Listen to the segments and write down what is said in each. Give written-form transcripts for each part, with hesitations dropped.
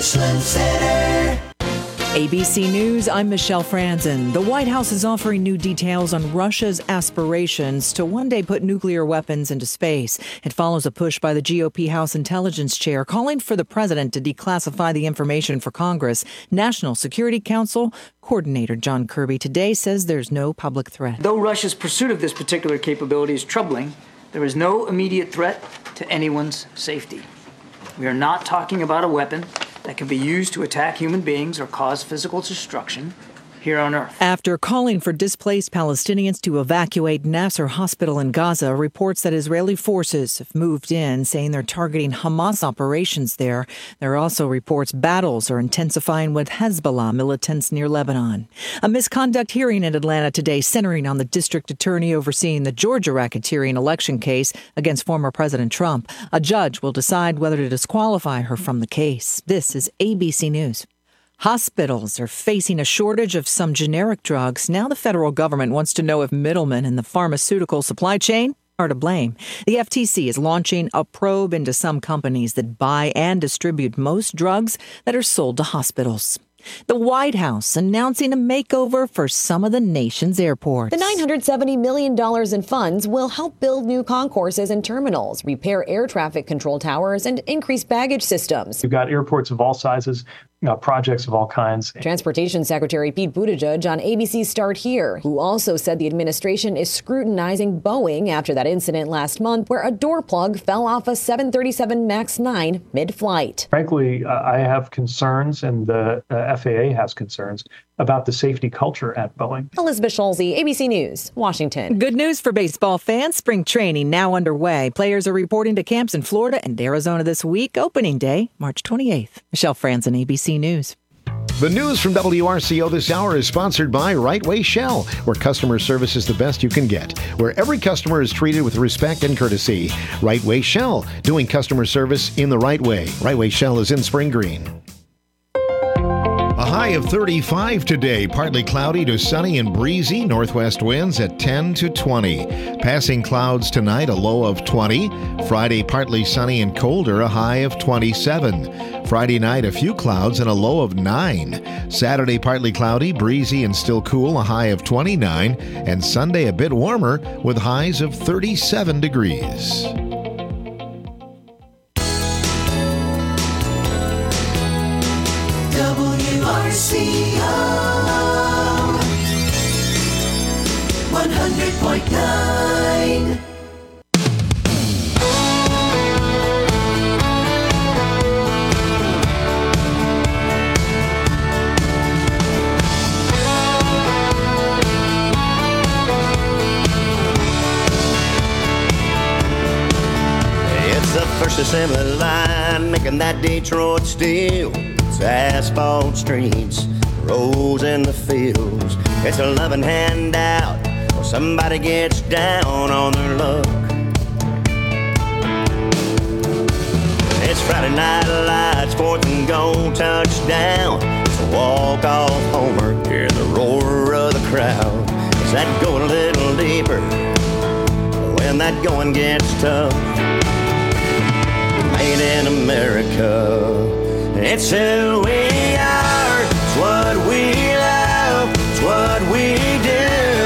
Richland Center. ABC News, I'm Michelle Franzen. The White House is offering new details on Russia's aspirations to one day put nuclear weapons into space. It follows a push by the GOP House Intelligence Chair calling for the president to declassify the information for Congress. National Security Council Coordinator John Kirby today says there's no public threat. Though Russia's pursuit of this particular capability is troubling, there is no immediate threat to anyone's safety. We are not talking about a weapon that can be used to attack human beings or cause physical destruction here on Earth. After calling for displaced Palestinians to evacuate Nasser Hospital in Gaza, reports that Israeli forces have moved in, saying they're targeting Hamas operations there. There are also reports battles are intensifying with Hezbollah militants near Lebanon. A misconduct hearing in Atlanta today centering on the district attorney overseeing the Georgia racketeering election case against former President Trump. A judge will decide whether to disqualify her from the case. This is ABC News. Hospitals are facing a shortage of some generic drugs. Now the federal government wants to know if middlemen in the pharmaceutical supply chain are to blame. The FTC is launching a probe into some companies that buy and distribute most drugs that are sold to hospitals. The White House announcing a makeover for some of the nation's airports. The $970 million in funds will help build new concourses and terminals, repair air traffic control towers, and increase baggage systems. You've got airports of all sizes, projects of all kinds. Transportation Secretary Pete Buttigieg on ABC's Start Here, who also said the administration is scrutinizing Boeing after that incident last month where a door plug fell off a 737 MAX 9 mid-flight. Frankly, I have concerns, and the FAA has concerns about the safety culture at Boeing. Elizabeth Schulze, ABC News, Washington. Good news for baseball fans. Spring training now underway. Players are reporting to camps in Florida and Arizona this week. Opening day, March 28th. Michelle Franzen, ABC News. The news from WRCO this hour is sponsored by Right Way Shell, where customer service is the best you can get, where every customer is treated with respect and courtesy. Right Way Shell, doing customer service in the right way. Right Way Shell is in Spring Green. A high of 35 today, partly cloudy to sunny and breezy, northwest winds at 10 to 20. Passing clouds tonight, a low of 20. Friday, partly sunny and colder, a high of 27. Friday night, a few clouds and a low of 9. Saturday, partly cloudy, breezy and still cool, a high of 29. And Sunday, a bit warmer with highs of 37 degrees. WRCO 100.9. It's the first assembly line making that Detroit steel. It's asphalt streets, roads in the fields. It's a loving handout when somebody gets down on their luck. It's Friday night lights, 4th and goal, touchdown. It's a walk-off homer, hear the roar of the crowd. Is that going a little deeper when that going gets tough? Made in America. It's who we are, it's what we love, it's what we do.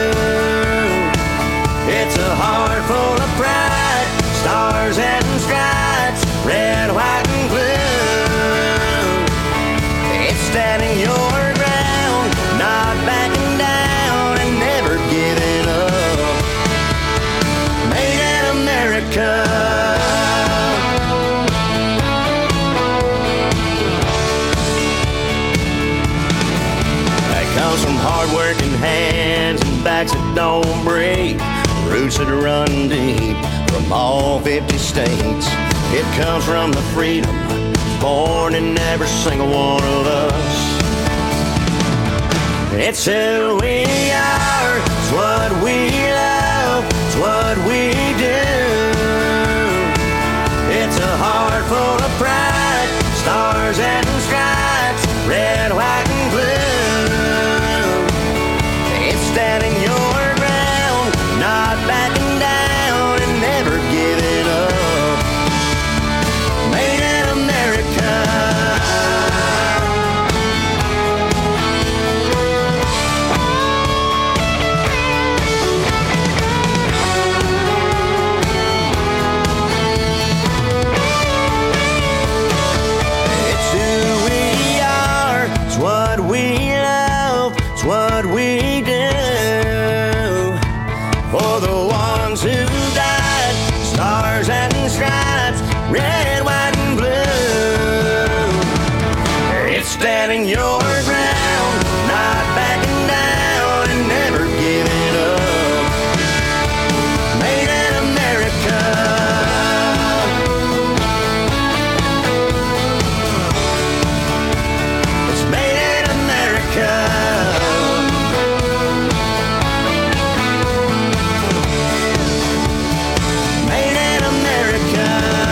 It's a heart full of pride, stars and stripes, red, white, and blue. It's standing your ground, not backing down, and never giving up. Made in America. Some hard-working hands and backs that don't break, roots that run deep from all 50 states. It comes from the freedom born in every single one of us. It's who we are, it's what we love, it's what we do. It's a heart full of pride, stars and stripes, red, white, and blue. Standing your ground, not backing down, and never giving up. Made in America. standing your ground, not backing down and never giving up. Made in America. It's made in America. Made in America.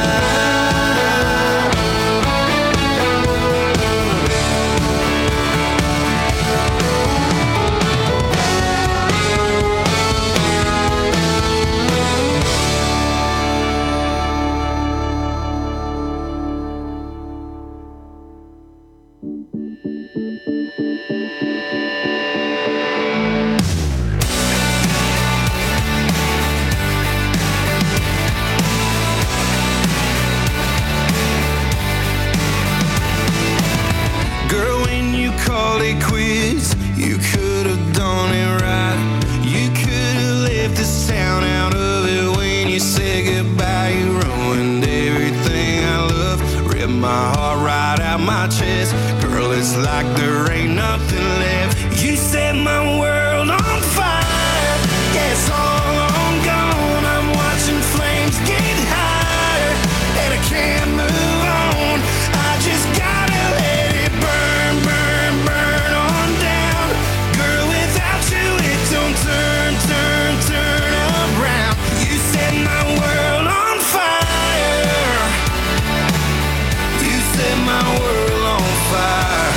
Girl, when you called it quits, you could have done it right. You could have left this town out of it when you said goodbye. You ruined everything I love, ripped my heart right out my chest. Girl, it's like there ain't nothing left. You set my world on fire. Yeah, it's all on gone. I'm watching flames get higher, and I can't move on. I just gotta let it burn, burn, burn on down. Girl, without you, it don't turn, turn, turn around. You set my world on fire. You set my world on fire.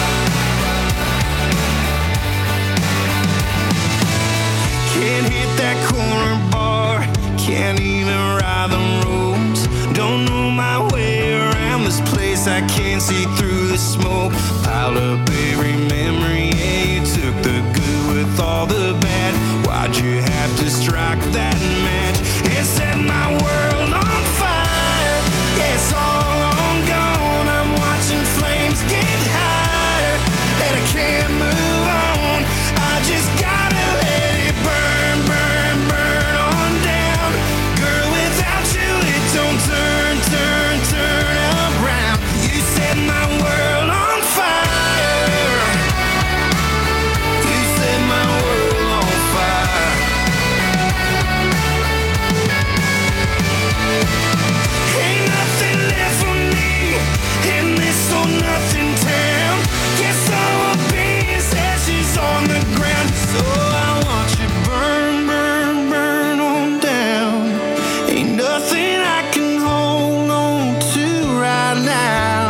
Can't hit that corner bar, can't even ride the roads. Don't know my way around this place, I can't see through the smoke. Piled up every memory, yeah, you took the good with all the bad. Why'd you have to strike that match and set my world on fire? Yeah, it's all on gone. I'm watching flames get higher, and I can't move on. I just gotta let it burn, burn, burn on down. Girl, without you, it don't turn, turn, turn around. You set my world on fire. You set my world on fire. Ain't nothing left for me in this or nothing town. Guess all I'll be is ashes on the ground. So I want you burn, burn, burn on down. Ain't nothing I can hold on to right now.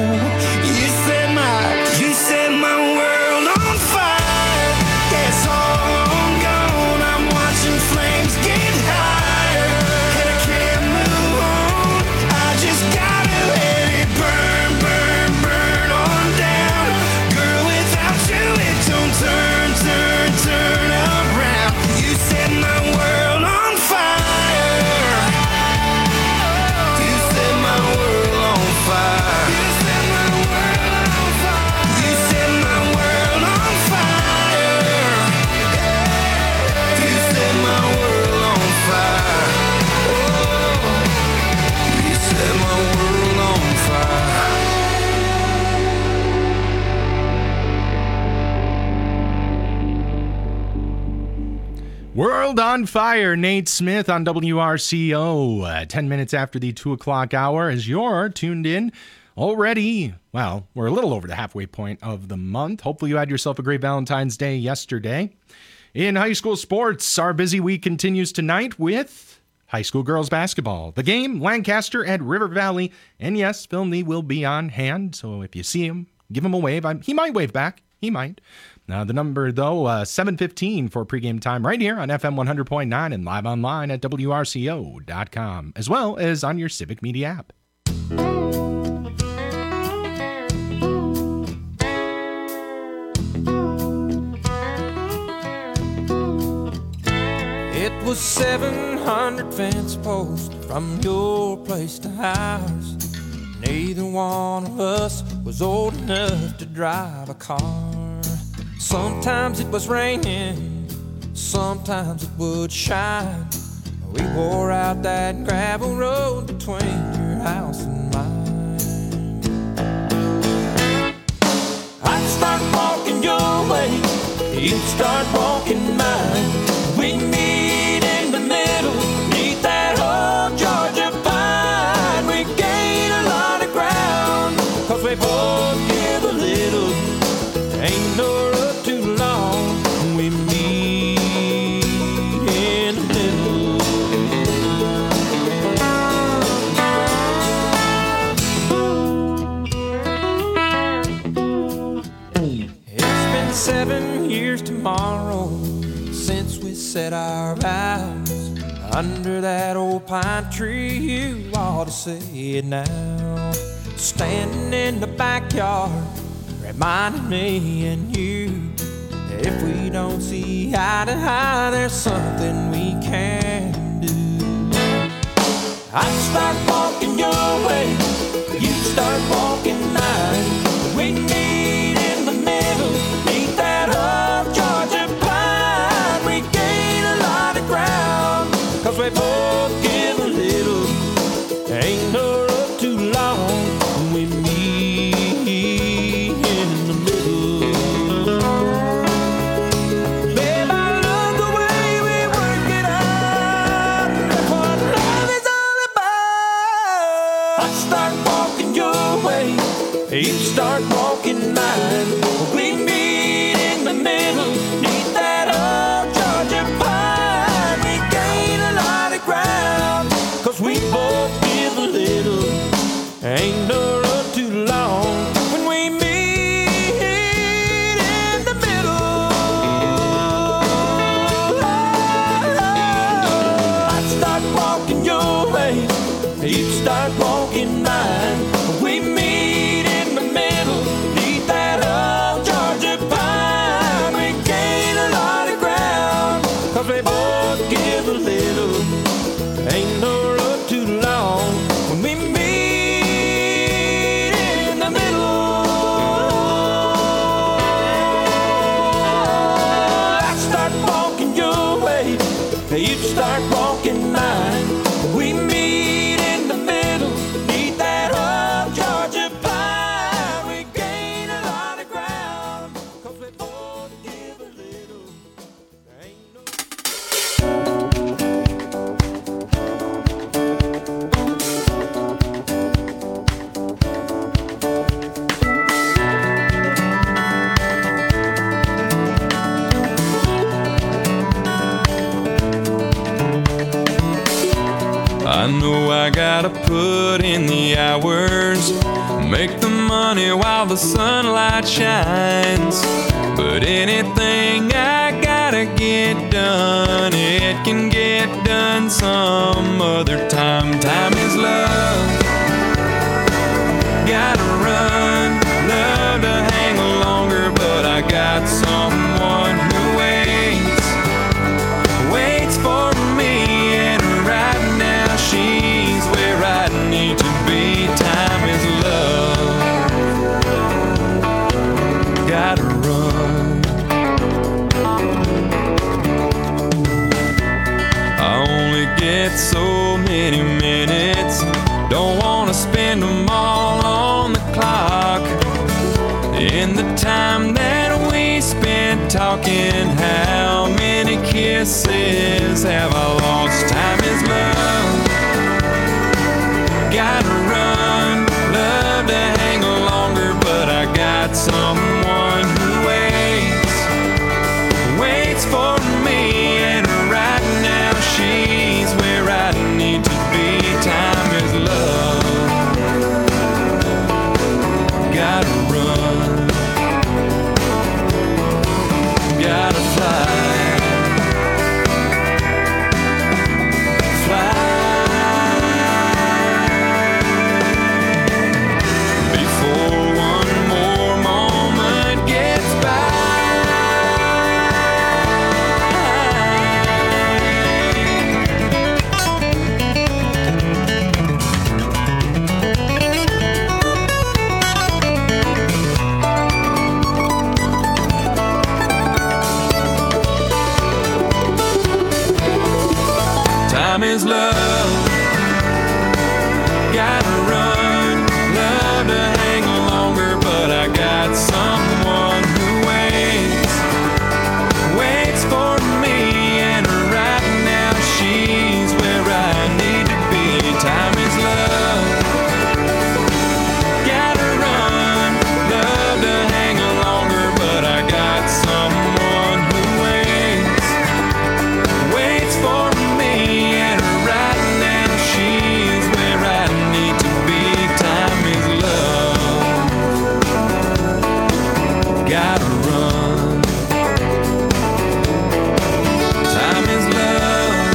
You set my world on fire. Yeah, it's all on gone. I'm watching flames get higher, and I can't move on. I just gotta let it burn, burn, burn on down. Girl, without you, it don't turn, turn, turn around. You set my world on fire. You set my world on fire. You set my world on fire. You set my world on fire. You set my world on fire. Oh, you set my world on fire. World on Fire, Nate Smith on WRCO. 10 minutes after the 2 o'clock hour, as you're tuned in already. Well, we're a little over the halfway point of the month. Hopefully you had yourself a great Valentine's Day yesterday. In high school sports, our busy week continues tonight with high school girls basketball. The game, Lancaster at River Valley. And yes, Phil Nee will be on hand, so if you see him, give him a wave. He might wave back. He might. The number, though, 7:15 for pregame time right here on FM 100.9 and live online at WRCO.com, as well as on your Civic Media app. It was 700 fence posts from your place to ours. Neither one of us was old enough to drive a car. Sometimes it was raining, sometimes it would shine. We wore out that gravel road between your house and mine. I You start walking mine. We meet in the middle, neath that old Georgia pine. We gain a lot of ground, 'cause we both give a little. Ain't no road too long. We meet in the middle. It's been 7 years tomorrow since we said our vows under that old pine tree. You ought to say it now. Standing in the backyard, reminding me and you, if we don't see eye to eye, there's something we can do. I start walking your way, you start walking mine. We meet in the middle, meet that old Georgia pine. We gain a lot of ground, 'cause we both give a little. Ain't no road too long. We meet in the middle. Babe, I love the way we work it out. That's what love is all about. I start walking your way, you start walking mine. We meet in the middle, neath that old Georgia pine. We gain a lot of ground, 'cause we both give a little. Ain't no road too long when we meet in the middle. I start walking your way, you start walking mine. We meet in the middle, neath that old Georgia pine. We gain a lot of ground, 'cause we both give a little. Ain't no road too long when we meet in the middle. I start walking your way, you start walking mine. We meet in the middle, neath that old Georgia pine. We gain a lot of ground, 'cause we both give a little. Ain't no I know I gotta put in the hours, make the money while the sunlight shines. But anything I gotta get done, it can get done some other time. Time is love. Gotta run, love to hang longer, but I got someone who waits for me, and right now she's where I need to be. Time is love. Gotta run. I only get so many minutes, don't wanna spend them all on the clock. In the time that we spent talking, how many kisses have I lost? Time is love. Gotta run, love to hang longer, but I got someone who waits for me, and right now she's where I need to be. Time is love. Gotta run, gotta fly. Before one more moment gets by. Time is love. Gotta run, love to hang longer, but I got someone who gotta run. Time is love,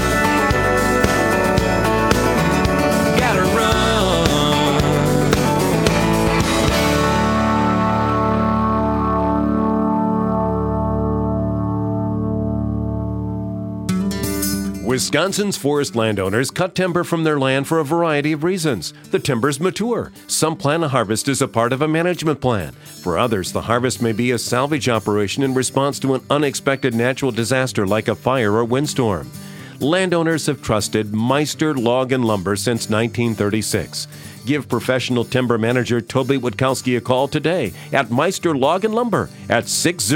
gotta run. Wisconsin's forest landowners cut timber from their land for a variety of reasons. The timbers mature. Some plan a harvest as a part of a management plan. For others, the harvest may be a salvage operation in response to an unexpected natural disaster like a fire or windstorm. Landowners have trusted Meister Log and Lumber since 1936. Give professional timber manager Toby Witkowski a call today at Meister Log and Lumber at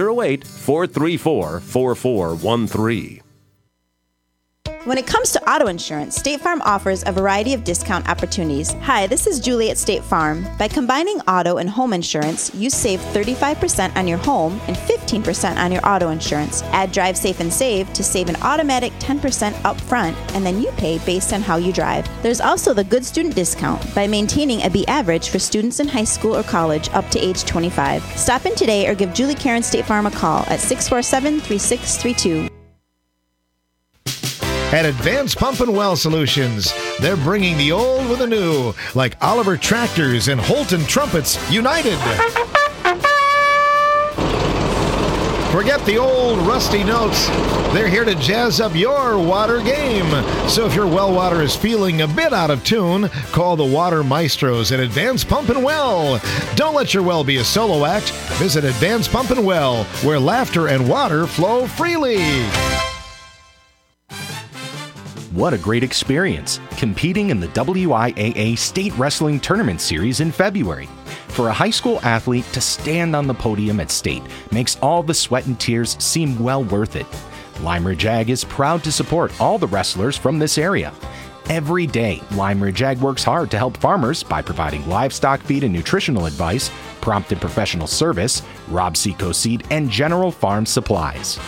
608-434-4413. When it comes to auto insurance, State Farm offers a variety of discount opportunities. Hi, this is Julie at State Farm. By combining auto and home insurance, you save 35% on your home and 15% on your auto insurance. Add Drive Safe and Save to save an automatic 10% up front, and then you pay based on how you drive. There's also the Good Student Discount by maintaining a B average for students in high school or college up to age 25. Stop in today or give Julie Karen State Farm a call at 647-3632. At Advanced Pump and Well Solutions, they're bringing the old with the new, like Oliver Tractors and Holton Trumpets united. Forget the old rusty notes. They're here to jazz up your water game. So if your well water is feeling a bit out of tune, call the Water Maestros at Advanced Pump and Well. Don't let your well be a solo act. Visit Advanced Pump and Well, where laughter and water flow freely. What a great experience, competing in the WIAA State Wrestling Tournament Series in February. For a high school athlete to stand on the podium at state makes all the sweat and tears seem well worth it. Lime Ridge Ag is proud to support all the wrestlers from this area. Every day, Lime Ridge Ag works hard to help farmers by providing livestock feed and nutritional advice, prompt and professional service, Rob Seco seed, and general farm supplies.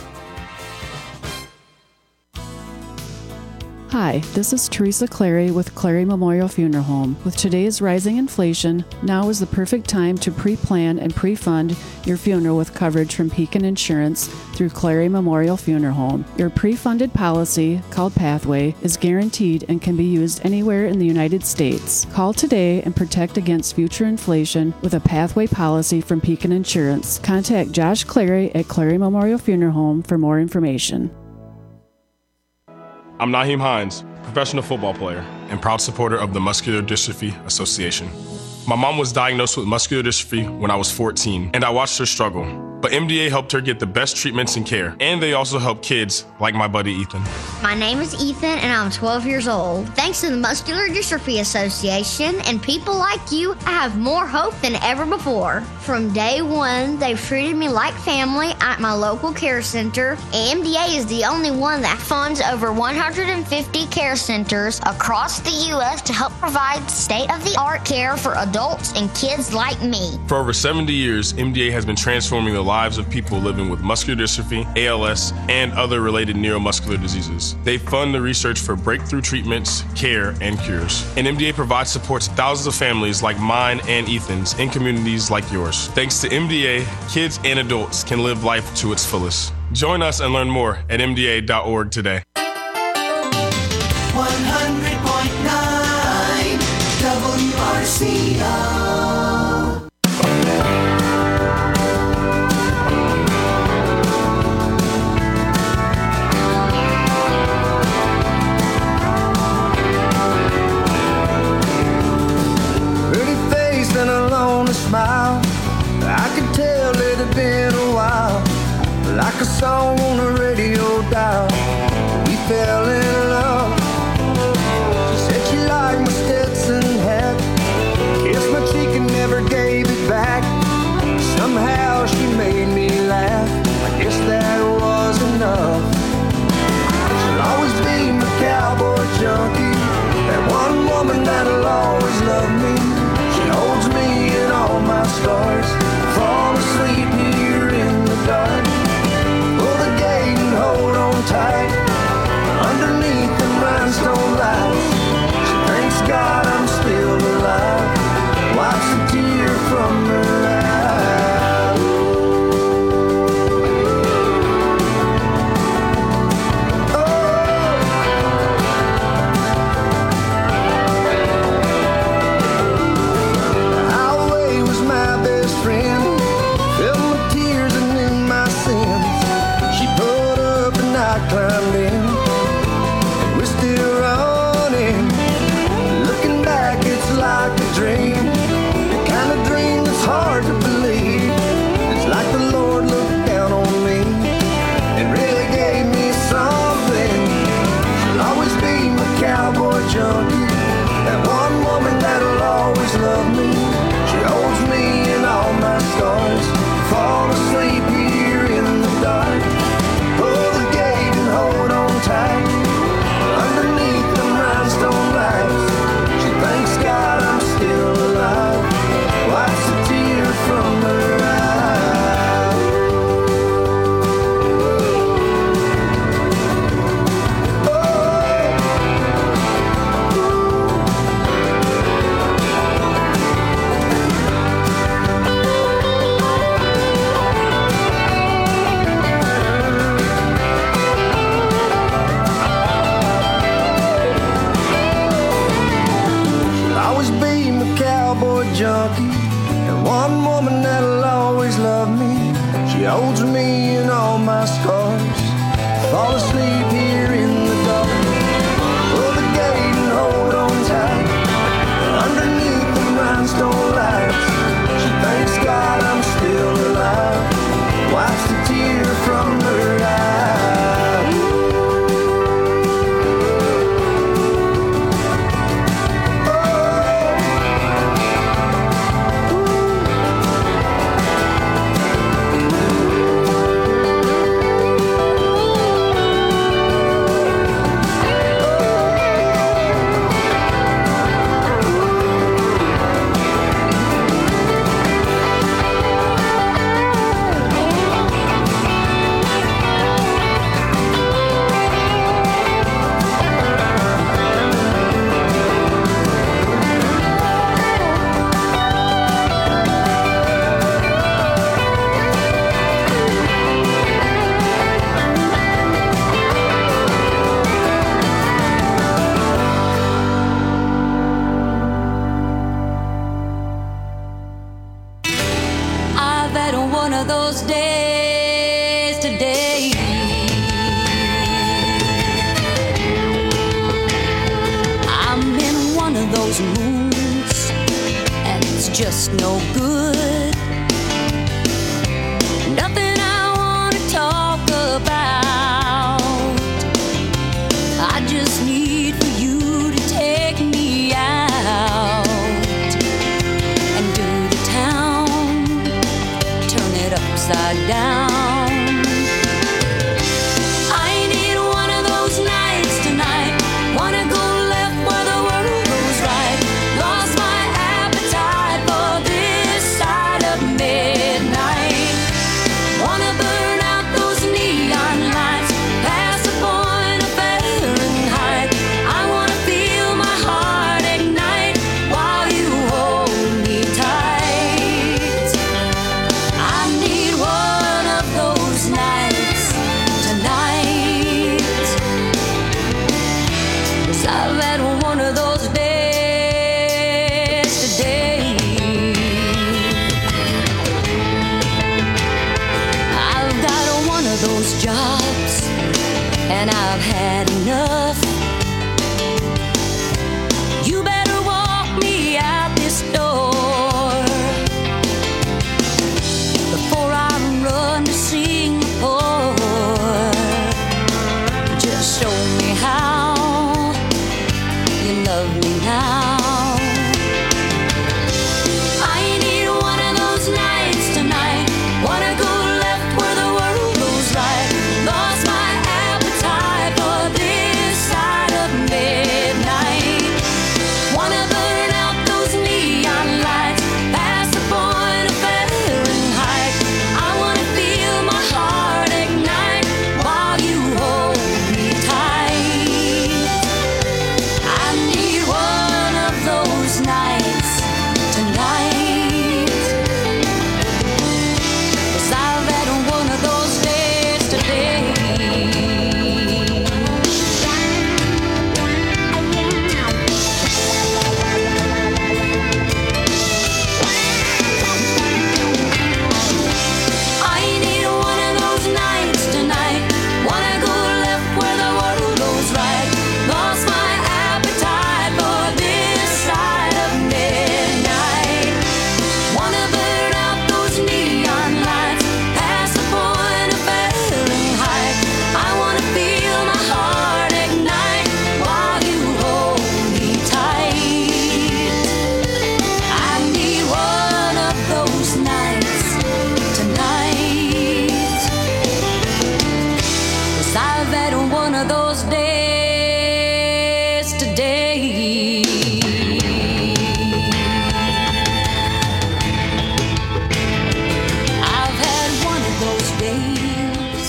Hi, this is Teresa Clary with Clary Memorial Funeral Home. With today's rising inflation, now is the perfect time to pre-plan and pre-fund your funeral with coverage from Pekin Insurance through Clary Memorial Funeral Home. Your pre-funded policy, called Pathway, is guaranteed and can be used anywhere in the United States. Call today and protect against future inflation with a Pathway policy from Pekin Insurance. Contact Josh Clary at Clary Memorial Funeral Home for more information. I'm Naheem Hines, professional football player and proud supporter of the Muscular Dystrophy Association. My mom was diagnosed with muscular dystrophy when I was 14, and I watched her struggle. But MDA helped her get the best treatments and care, and they also help kids like my buddy Ethan. My name is Ethan, and I'm 12 years old. Thanks to the Muscular Dystrophy Association and people like you, I have more hope than ever before. From day one, they've treated me like family at my local care center. MDA is the only one that funds over 150 care centers across the U.S. to help provide state-of-the-art care for adults and kids like me. For over 70 years, MDA has been transforming the lives of people living with muscular dystrophy, ALS, and other related neuromuscular diseases. They fund the research for breakthrough treatments, care, and cures. And MDA provides support to thousands of families like mine and Ethan's in communities like yours. Thanks to MDA, kids and adults can live life to its fullest. Join us and learn more at mda.org today. 100.9 WRCO. Pretty face and a lonely smile. I could tell it had been a while. Like a song on a radio dial, we fell in love. She said she liked my Stetson hat, kissed my cheek and never gave it back. Somehow she made me laugh. I guess that was enough. She'll always be my cowboy junkie, that one woman that'll always love me. She holds me in all my scars, fall asleep here in the dark. Hold on tight underneath the one woman that'll always love me. She holds me in all my scars. Fall asleep here in the dark. Pull the gate and hold on tight. Underneath the rhinestone lights, she thanks God I'm still alive. Wipes the tear from her eye. I've had one of those days today. I'm in one of those moods, and it's just no good. Nothing I want to talk about. I just need for you to take me out and do the town, turn it upside down. I need one of those nights tonight. Wanna go left where the world goes right. Lost my appetite for this side of midnight. Wanna burn out those neon lights, past the point of Fahrenheit. I wanna feel my heart ignite while you hold me tight. I need one of those nights tonight. 'Cause I've had one of those days today. I've got one of those jobs, and I've had enough. You better walk me out this door before I run to Singapore. Just show me how you love me now. I need one of those nights tonight. Wanna go left where the world goes right. Lost my appetite for this side of midnight. Wanna burn out those neon lights, past the point of Fahrenheit. I wanna feel my heart ignite while you hold me tight. I need one of those nights tonight. 'Cause I've had one of those days today. I need one of those nights tonight. Wanna go left where the world goes right. Lost my appetite for this side of midnight. Wanna burn out those neon lights, past the point of Fahrenheit. I wanna feel my heart ignite while you hold me tight. I need one of those nights tonight. 'Cause I've had one of those days today. I've had one of those days.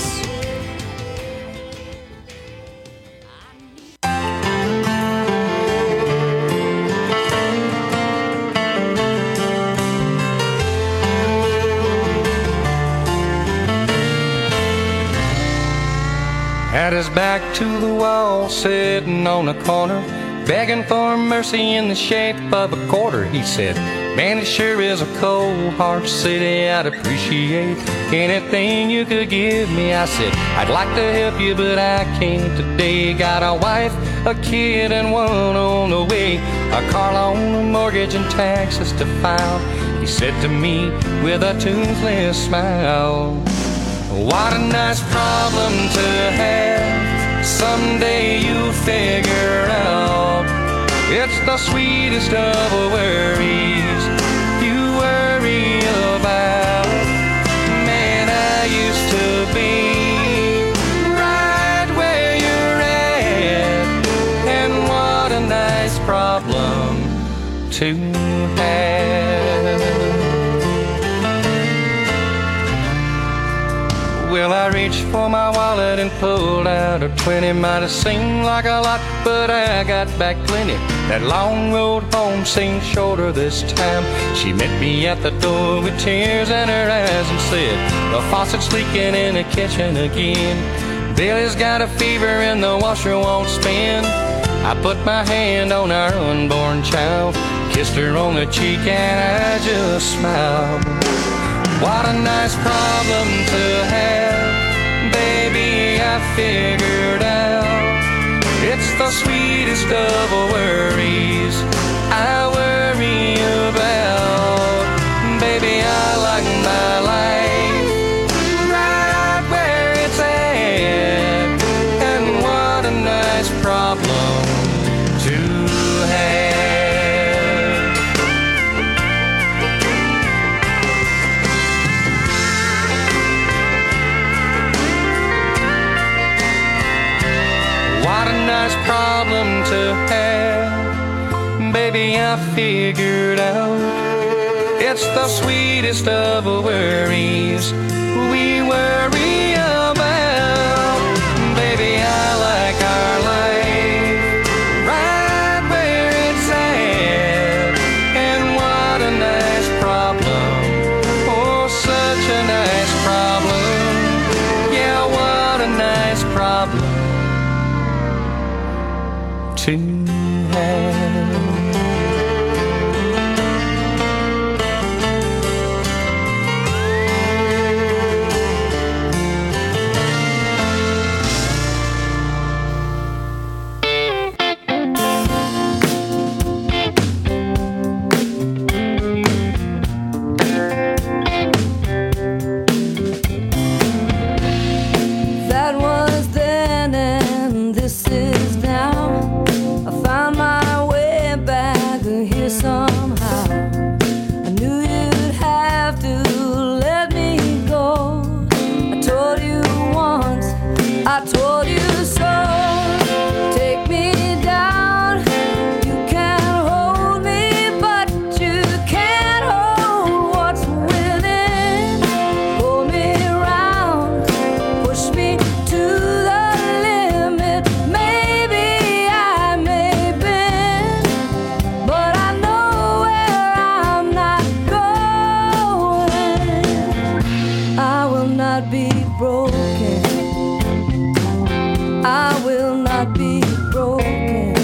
Had his back to the wall, sitting on a corner, begging for mercy in the shape of a quarter. He said, Man, it sure is a cold, harsh city. I'd appreciate anything you could give me. I said, I'd like to help you, but I can't today. Got a wife, a kid, and one on the way. A car loan, a mortgage, and taxes to file. He said to me with a toothless smile, what a nice problem to have. Someday you'll figure out. It's the sweetest of worries you worry about. Man, I used to be right where you're at. And what a nice problem to have. Well, I reached for my wallet and pulled out a 20. Might have seemed like a lot, but I got back plenty. That long road home seemed shorter this time. She met me at the door with tears in her eyes and said, the faucet's leaking in the kitchen again. Billy's got a fever and the washer won't spin. I put my hand on our unborn child, kissed her on the cheek, and I just smiled. What a nice problem to have, baby, I figured out. It's the sweetest of worries I worry about. Baby, I like my life right where it's at. And what a nice problem to have. What a nice problem to have, baby, I figured out. It's the sweetest of worries we worry about. Baby, I like our life right where it's at. And what a nice problem, oh, such a nice problem. Yeah, what a nice problem to have. That was then and this is now. I found my way back here somehow. I knew you'd have to let me go. I told you once, I told you so. Take me down, you can't hold me, but you can't hold what's within. Pull me around, push me to the limit. Maybe I may bend, but I know where I'm not going. I will not be broken. I will not be broken.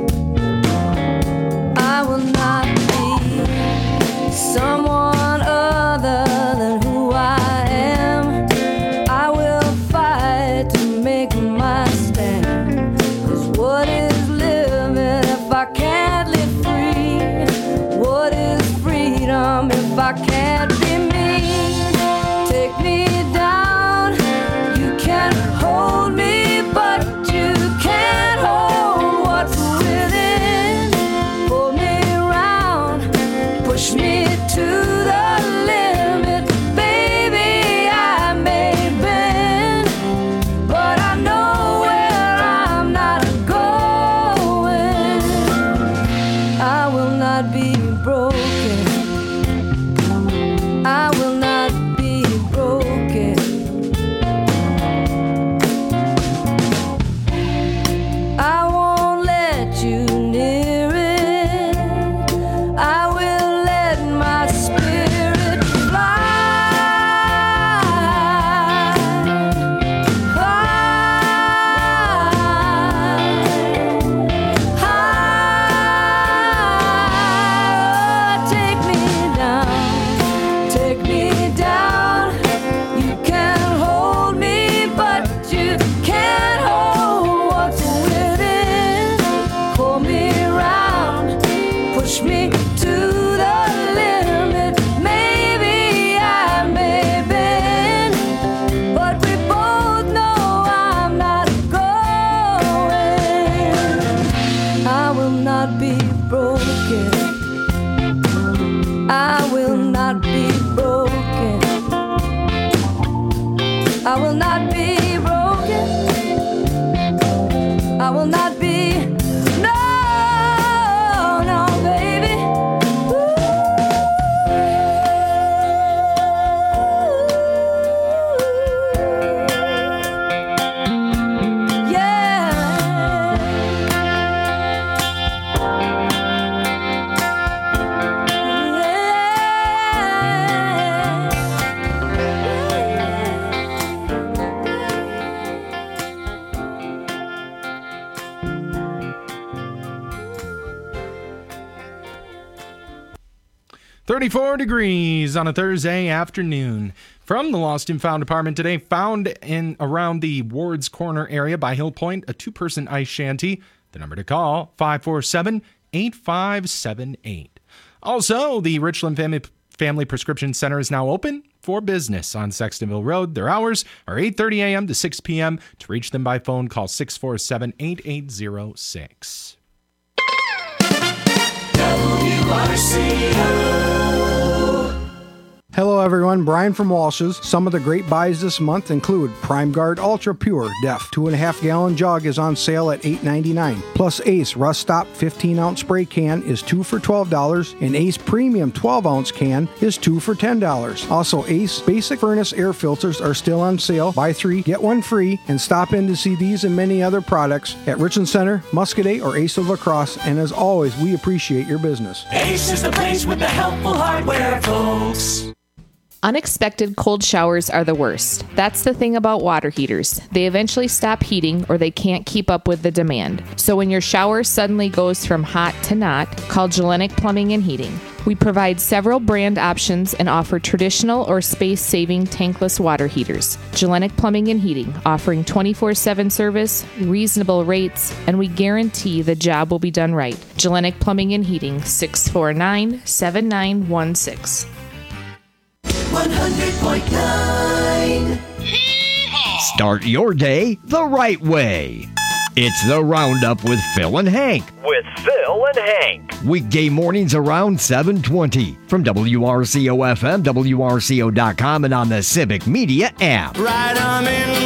I will not be someone other than who I am. I will fight to make my stand. 'Cause what is living if I can't live free? What is freedom if I can't be me? Take me down, I will not be broken. I will not be, no, no, baby. Yeah. 34 degrees on a Thursday afternoon. From the Lost and Found apartment today, found in around the Ward's Corner area by Hill Point, a two-person ice shanty. The number to call, 547-8578. Also, the Richland Family Prescription Center is now open for business on Sextonville Road. Their hours are 8:30 a.m. to 6 p.m. To reach them by phone, call 647-8806. Hello everyone, Brian from Walsh's. Some of the great buys this month include Prime Guard Ultra Pure Def 2.5 gallon jug is on sale at $8.99. Plus Ace Rust Stop 15-ounce spray can is 2 for $12, and Ace Premium 12-ounce can is 2 for $10. Also, Ace Basic Furnace air filters are still on sale. Buy 3, get 1 free, and stop in to see these and many other products at Richland Center, Muscadet, or Ace of La Crosse. And as always, we appreciate your business. Ace is the place with the helpful hardware, folks. Unexpected cold showers are the worst. That's the thing about water heaters. They eventually stop heating or they can't keep up with the demand. So when your shower suddenly goes from hot to not, call Gellenic Plumbing and Heating. We provide several brand options and offer traditional or space-saving tankless water heaters. Gellenic Plumbing and Heating, offering 24/7 service, reasonable rates, and we guarantee the job will be done right. Gellenic Plumbing and Heating, 649-7916. 100.9. Start your day the right way. It's the Roundup with Phil and Hank. With Phil and Hank. Weekday mornings around 7:20 from WRCO-FM, WRCO.com, and on the Civic Media app. Right arm in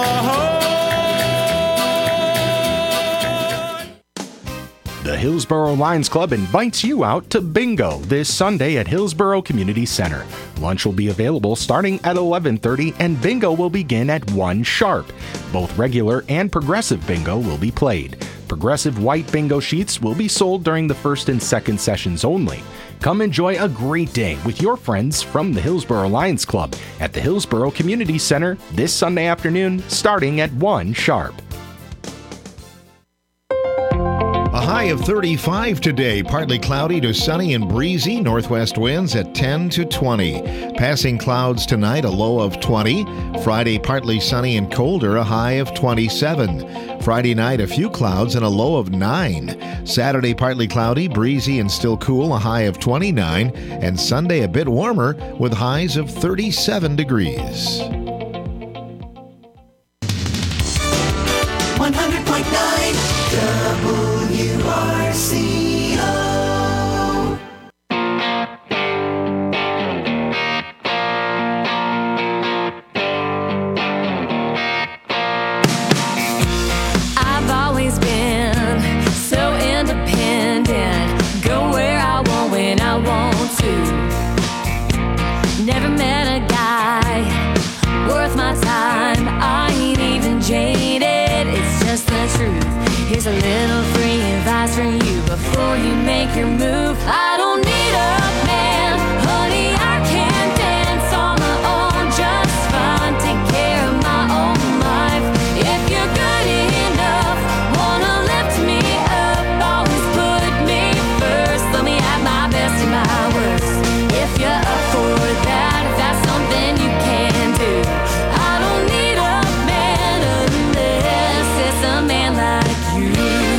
The Hillsborough Lions Club invites you out to bingo this Sunday at Hillsborough Community Center. Lunch will be available starting at 11:30 and bingo will begin at 1 sharp. Both regular and progressive bingo will be played. Progressive white bingo sheets will be sold during the first and second sessions only. Come enjoy a great day with your friends from the Hillsborough Lions Club at the Hillsborough Community Center this Sunday afternoon starting at 1 sharp. A high of 35 today, partly cloudy to sunny and breezy, northwest winds at 10 to 20. Passing clouds tonight, a low of 20. Friday, partly sunny and colder, a high of 27. Friday night, a few clouds and a low of 9. Saturday, partly cloudy, breezy and still cool, a high of 29. And Sunday, a bit warmer with highs of 37 degrees. 100.9 WRCO. I've always been so independent. Go where I want when I want to. Never met a guy worth my time. I ain't even jaded. It's just the truth. Here's a little free advice for you before you make your move. I don't need a man, honey, I can dance on my own just fine. Take care of my own life. If you're good enough, wanna lift me up, always put me first. Let me have my best and my worst. If you're up for that, if that's something you can do. I don't need a man unless it's a man like you.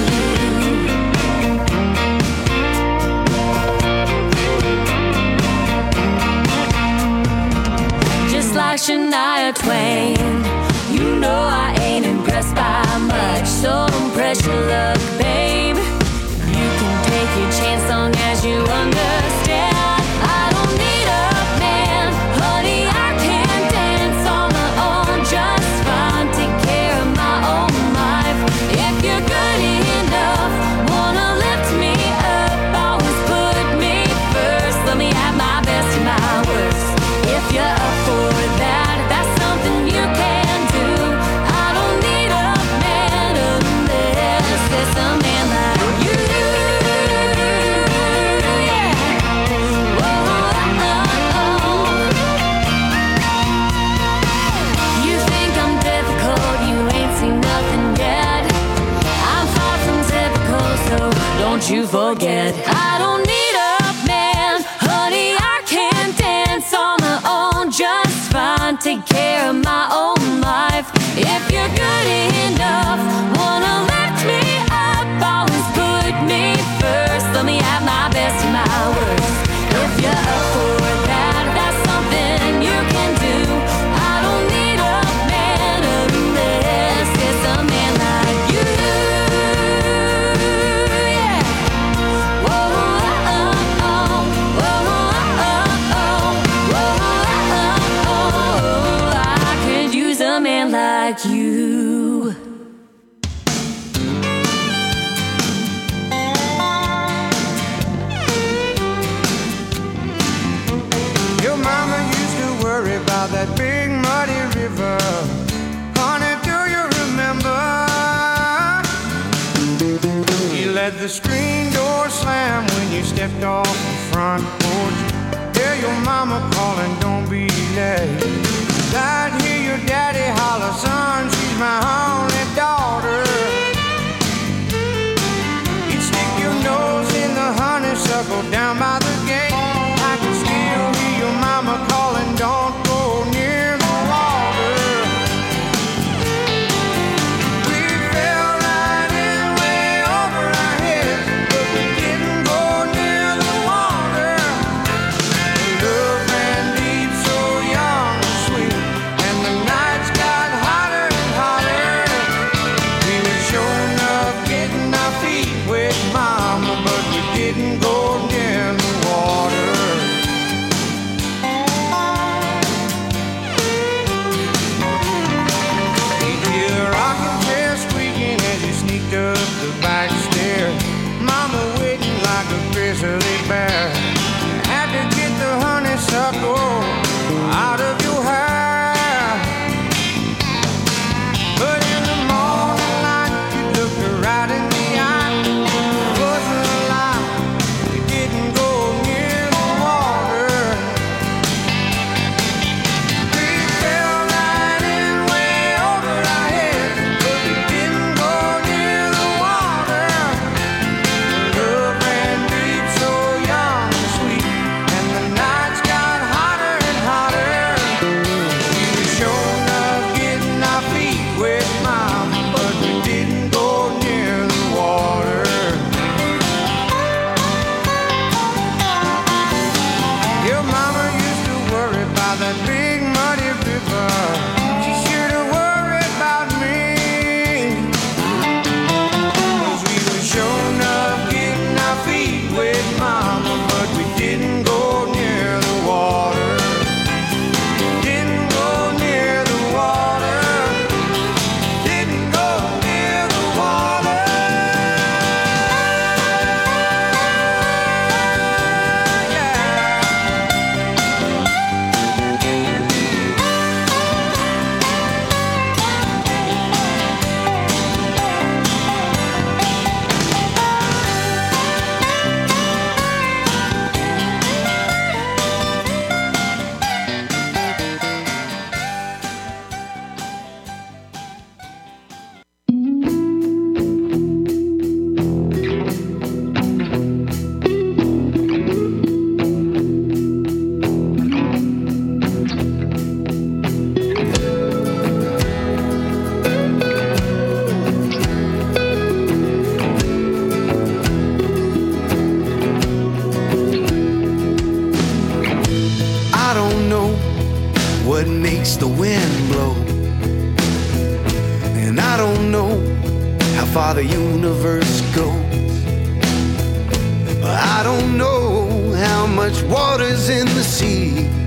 Just like Shania Twain, you know I ain't impressed by much, so don't press your luck, babe. You can take your chance long as you understand. I don't need a man, honey, I can dance on my own. you forget? I don't need a man, honey, I can dance on my own just fine. Take care of my own life. If you're good enough, wanna lift me up, always put me first. Let me have my best and my worst. If you're up for that, that's something you can do. I don't need a man unless it's a man like you. Yeah. Whoa, oh, oh, whoa, oh, oh, I could use a man like you. Your mama used to worry about that big muddy river. Honey, do you remember? You let the screen door slam when you stepped off the front porch. Hear your mama calling, don't be late. I'd hear your daddy holler, son, she's my only daughter. You'd stick your nose in the honeysuckle down by the gate. I can still hear your mama calling, don't go near the water. We fell right in way over our heads, but we didn't go near the water. Love ran deep, so young and sweet, and the nights got hotter and hotter. We were sure enough getting our feet wet, mama, but we didn't go near the water. You'd hear a rocking chair squeaking as you sneaked up the back stairs. Mama waiting like a grizzly bear. Had to get the honeysuckle out of your hair. But in the morning light, you looked her right in the eye. It wasn't a lie, we didn't go near the water. We fell right in way over our heads, but we didn't go near the water. Love ran deep, so young and sweet, and the nights got hotter and hotter. We were sure enough getting our feet wet, mama, but we didn't go near the water. Your mama used to worry about that big muddy river. She sure to worry about me. 'Cause we were sure enough getting our feet wet, mama, but we didn't go near the water. Didn't go near the water. Didn't go near the water. I don't know what makes the wind blow, and I don't know how far the universe goes. I don't know how much water's in the sea,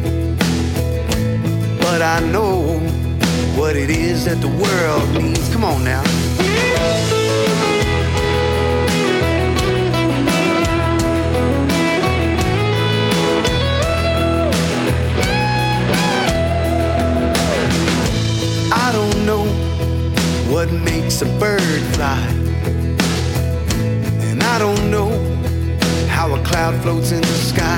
but I know what it is that the world needs. Come on now. I don't know what makes a bird fly, and I don't know how a cloud floats in the sky.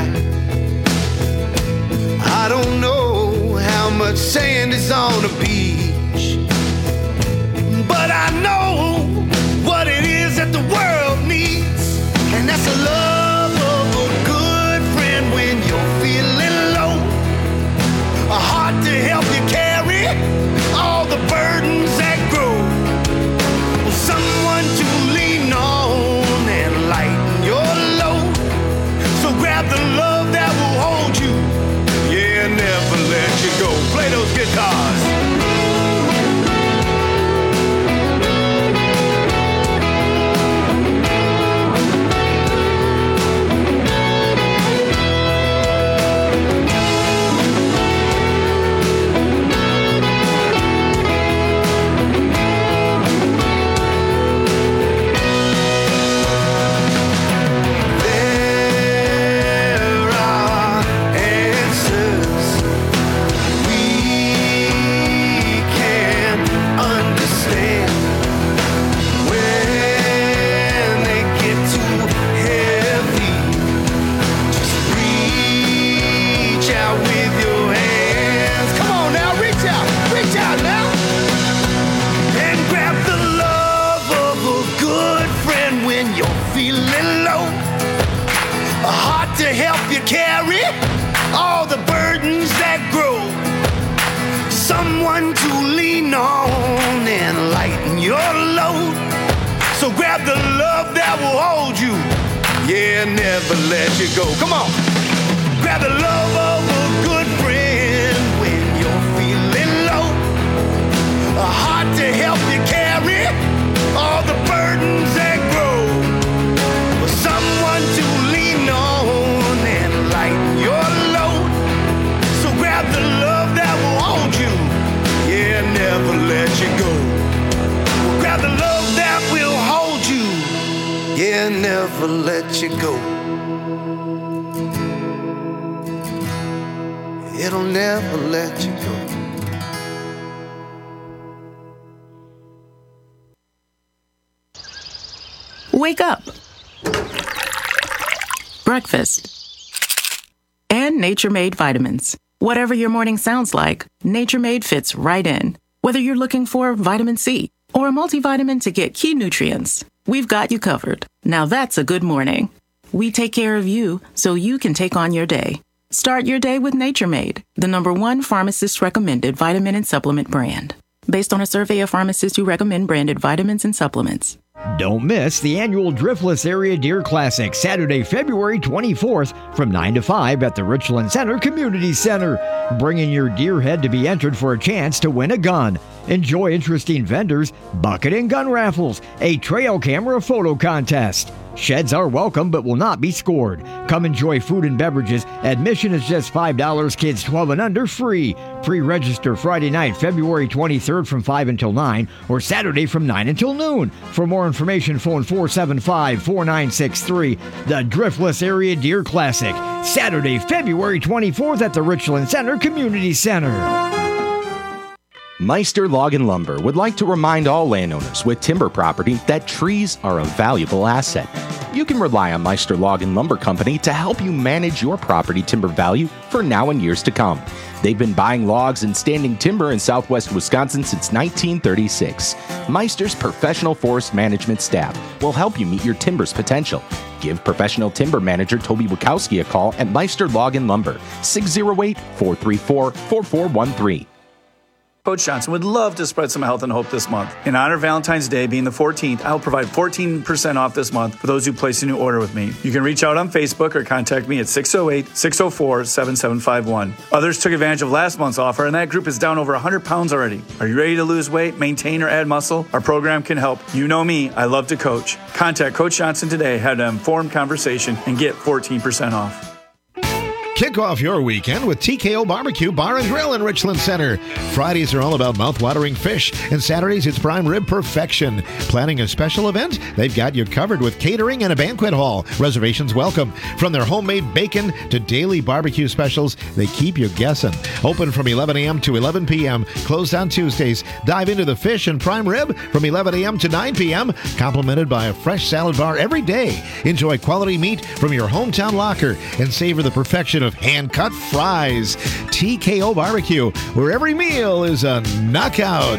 I don't know how much sand is on a beach, but I know what it is that the world needs, and someone to lean on and lighten your load. So grab the love that will hold you, yeah, never let you go. Come on. Grab the love of a good friend when you're feeling low. A heart to help you carry all the burdens that grow. Someone to lean on and lighten your load. So grab the love that will hold you, yeah, never let you go. Grab the love that will hold you, yeah, never let you go. It'll never let you go. Wake up. Breakfast. And Nature Made vitamins. Whatever your morning sounds like, Nature Made fits right in. Whether you're looking for vitamin C or a multivitamin to get key nutrients, we've got you covered. Now that's a good morning. We take care of you so you can take on your day. Start your day with Nature Made, the #1 pharmacist-recommended vitamin and supplement brand. Based on a survey of pharmacists who recommend branded vitamins and supplements. Don't miss the annual Driftless Area Deer Classic, Saturday, February 24th from 9 to 5 at the Richland Center Community Center. Bring in your deer head to be entered for a chance to win a gun. Enjoy interesting vendors, bucket and gun raffles, a trail camera photo contest. Sheds are welcome but will not be scored. Come enjoy food and beverages. Admission is just $5. Kids 12 and under free. Pre-register Friday night, February 23rd from 5 until 9 or Saturday from 9 until noon. For more information, phone 475-4963. The Driftless Area Deer Classic, Saturday, February 24th at the Richland Center Community Center. Meister Log and Lumber would like to remind all landowners with timber property that trees are a valuable asset. You can rely on Meister Log and Lumber Company to help you manage your property timber value for now and years to come. They've been buying logs and standing timber in southwest Wisconsin since 1936. Meister's professional forest management staff will help you meet your timber's potential. Give professional timber manager Toby Wachowski a call at Meister Log and Lumber, 608-434-4413. Coach Johnson would love to spread some health and hope this month. In honor of Valentine's Day being the 14th, I will provide 14% off this month for those who place a new order with me. You can reach out on Facebook or contact me at 608-604-7751. Others took advantage of last month's offer, and that group is down over 100 pounds already. Are you ready to lose weight, maintain, or add muscle? Our program can help. You know me, I love to coach. Contact Coach Johnson today, have an informed conversation, and get 14% off. Kick off your weekend with TKO Barbecue Bar and Grill in Richland Center. Fridays are all about mouth-watering fish, and Saturdays it's prime rib perfection. Planning a special event? They've got you covered with catering and a banquet hall. Reservations welcome. From their homemade bacon to daily barbecue specials, they keep you guessing. Open from 11 a.m. to 11 p.m., closed on Tuesdays. Dive into the fish and prime rib from 11 a.m. to 9 p.m., complemented by a fresh salad bar every day. Enjoy quality meat from your hometown locker and savor the perfection of hand-cut fries. TKO Barbecue, where every meal is a knockout.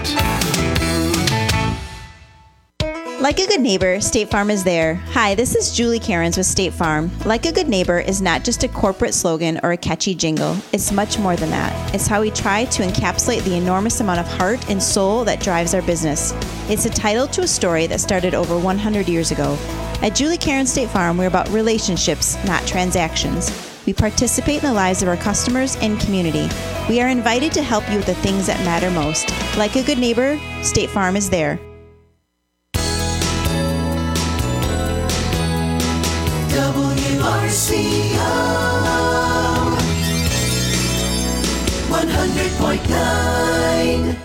Like a good neighbor, State Farm is there. Hi, this is Julie Cairns with State Farm. Like a good neighbor is not just a corporate slogan or a catchy jingle. It's much more than that. It's how we try to encapsulate the enormous amount of heart and soul that drives our business. It's a title to a story that started over 100 years ago. At Julie Cairns State Farm, we're about relationships, not transactions. We participate in the lives of our customers and community. We are invited to help you with the things that matter most. Like a good neighbor, State Farm is there. WRCO 100.9.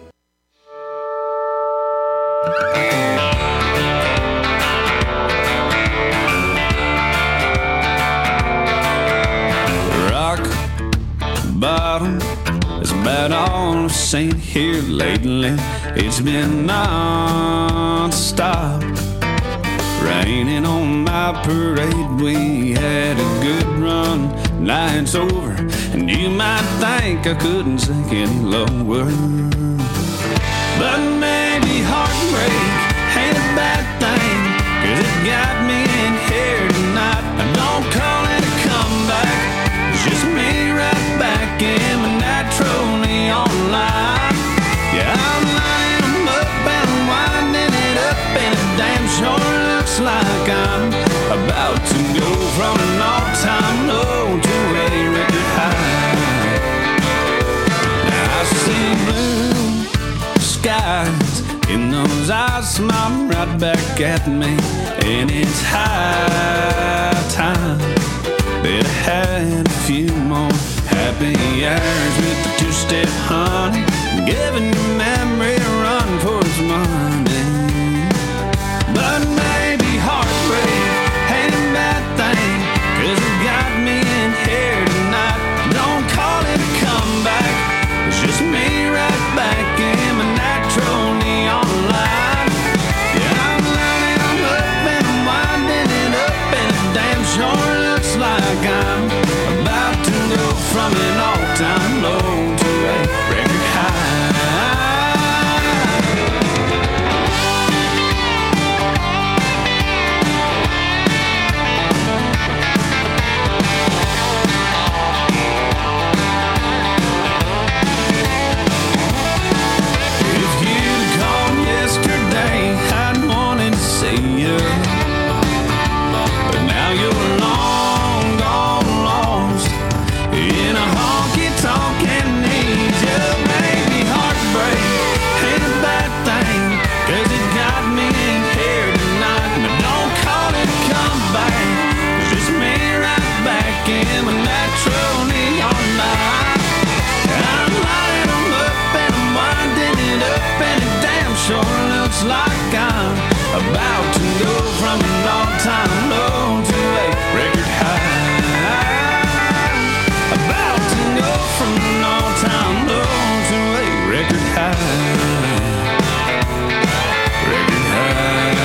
Bottom has been all I've seen here lately. It's been non-stop, raining on my parade. We had a good run, now it's over, and you might think I couldn't sink any lower. But maybe heartbreak ain't a bad thing, 'cause it got me in here tonight. I don't call it a comeback, it's just me right back in my natural neon light. And those eyes smile right back at me. And it's high time that I had a few more happy hours with the two-step honey, giving your memory a run for its money. But maybe heartbreak ain't a bad thing, 'cause it got me in here tonight. Don't call it a comeback, it's just me right back in my natural neon light. Yeah, I'm lining them up and I'm winding it up, and it damn sure looks like I'm about to go from an all-time low to a record high. If you'd called yesterday, I'd wanted to see you, but now you're long gone lost in a honky-tonk amnesia. Maybe heartbreak ain't a bad thing, 'cause it got me in here tonight. But don't call it a comeback, it's just me right back in my natural neon light. I'm lighting them up and I'm winding it up, and it damn sure looks like I'm about to go from an all-time low to a record high. About to go from an all-time low to a record high. Record high.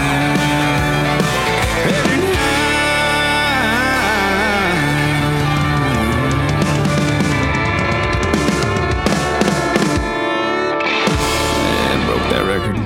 Record high. And broke that record.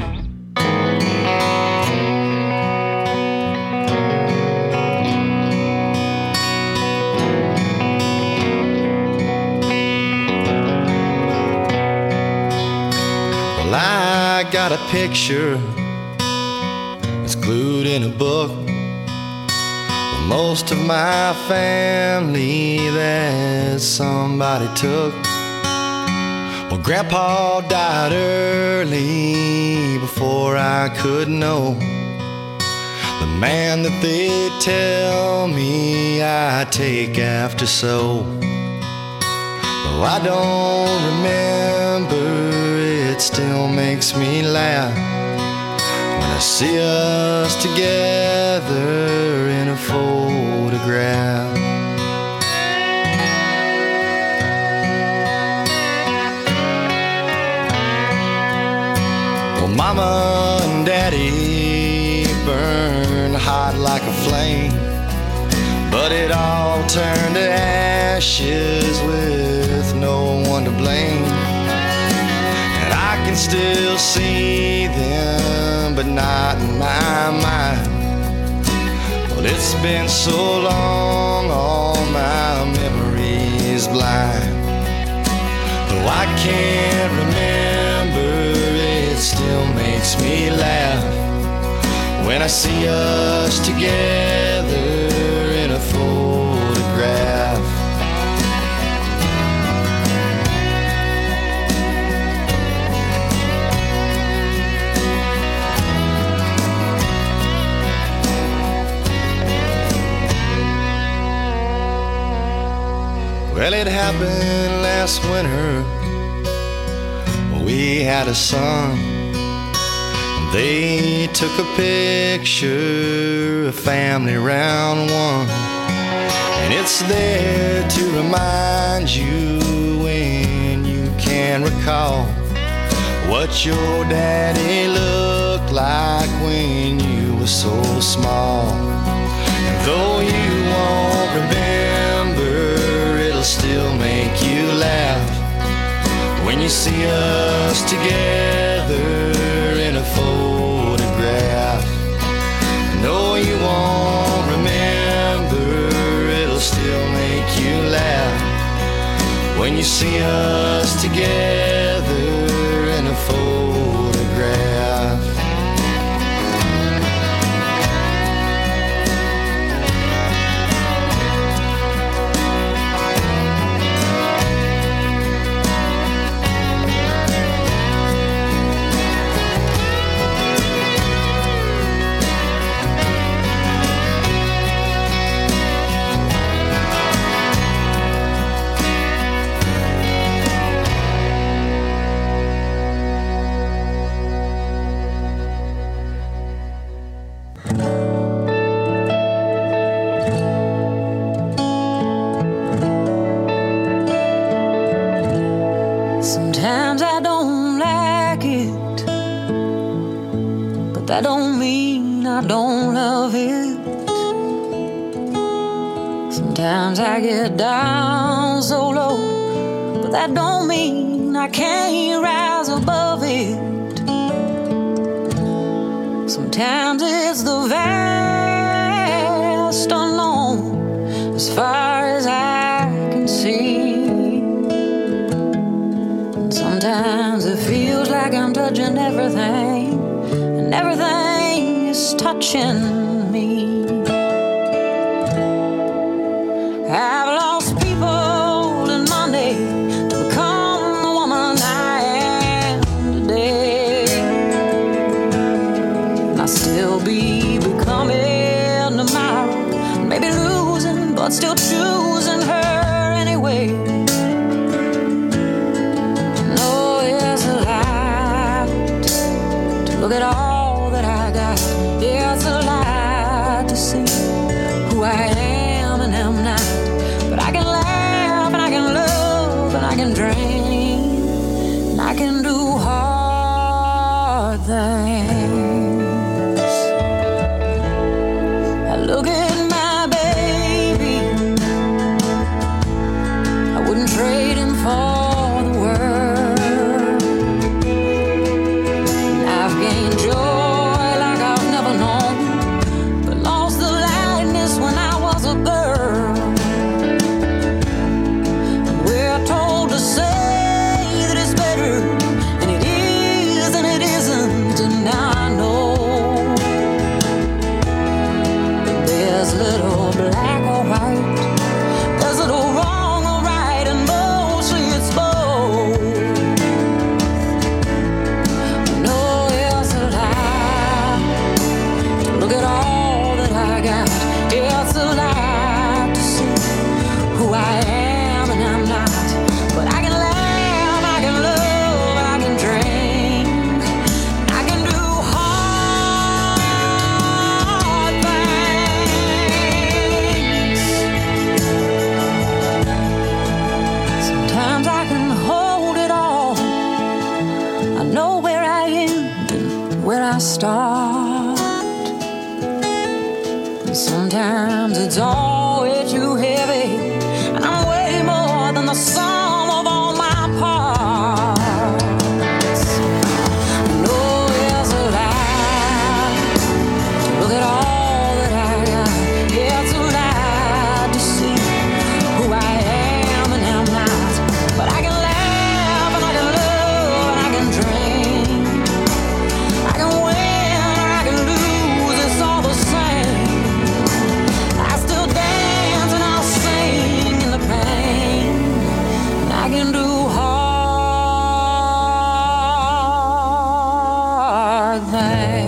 Well, I got a picture that's glued in a book with most of my family that somebody took. Well, Grandpa died early before I could know the man that they tell me I take after so. Though I don't remember, it still makes me laugh when I see us together in a photograph. Well, Mama and Daddy burned hot like a flame, but it all turned to ashes with no one to blame. And I can still see them, but not in my mind. Well, it's been so long, all my memories blind. Though I can't remember, it still makes me laugh when I see us together in a photograph. Well, it happened last winter. We had a son. They took a picture, a family round one. And it's there to remind you when you can recall what your daddy looked like when you were so small. And though you won't remember, it'll still make you laugh when you see us together in a photograph. No, you won't remember, it'll still make you laugh when you see us together in a photograph. Sometimes I don't like it, but that don't mean I don't love it. Sometimes I get down so low, but that don't mean I can't rise above it. Sometimes it's the vast unknown, as far as I can see. And sometimes it feels like I'm touching everything, and everything is touching me. I've lost people in Monday to become the woman I am today. And I'll still be becoming tomorrow, maybe losing, but still choosing her anyway. No, it's a lie to look at all that I got. Yeah, it's a lie to see who I am and am not. But I can laugh and I can love and I can dream and I can do hard things. I look at my baby, I wouldn't trade him for the world. And I've gained joy like I've never known, but lost the lightness when I was a girl. We're told to say that it's better, and it is and it isn't, and now I know that there's little black or white, there's little wrong or right, and mostly it's both. No, it's a lie to look at all that I got. It's a lie to see who I am and I'm not. But I can laugh, I can love, I can dream, I can do hard things. Sometimes I can hold it all. I know where I end and where I start. And sometimes it's all way too heavy, and I'm way more than the sum of all my parts. No, it's a lie to look at all that I got. Yeah, it's a lie to see who I am and am not. But I can laugh and I can love and I can dream, I can win or I can lose, it's all the same. I still dance and I'll sing in the pain, and I can do hard things.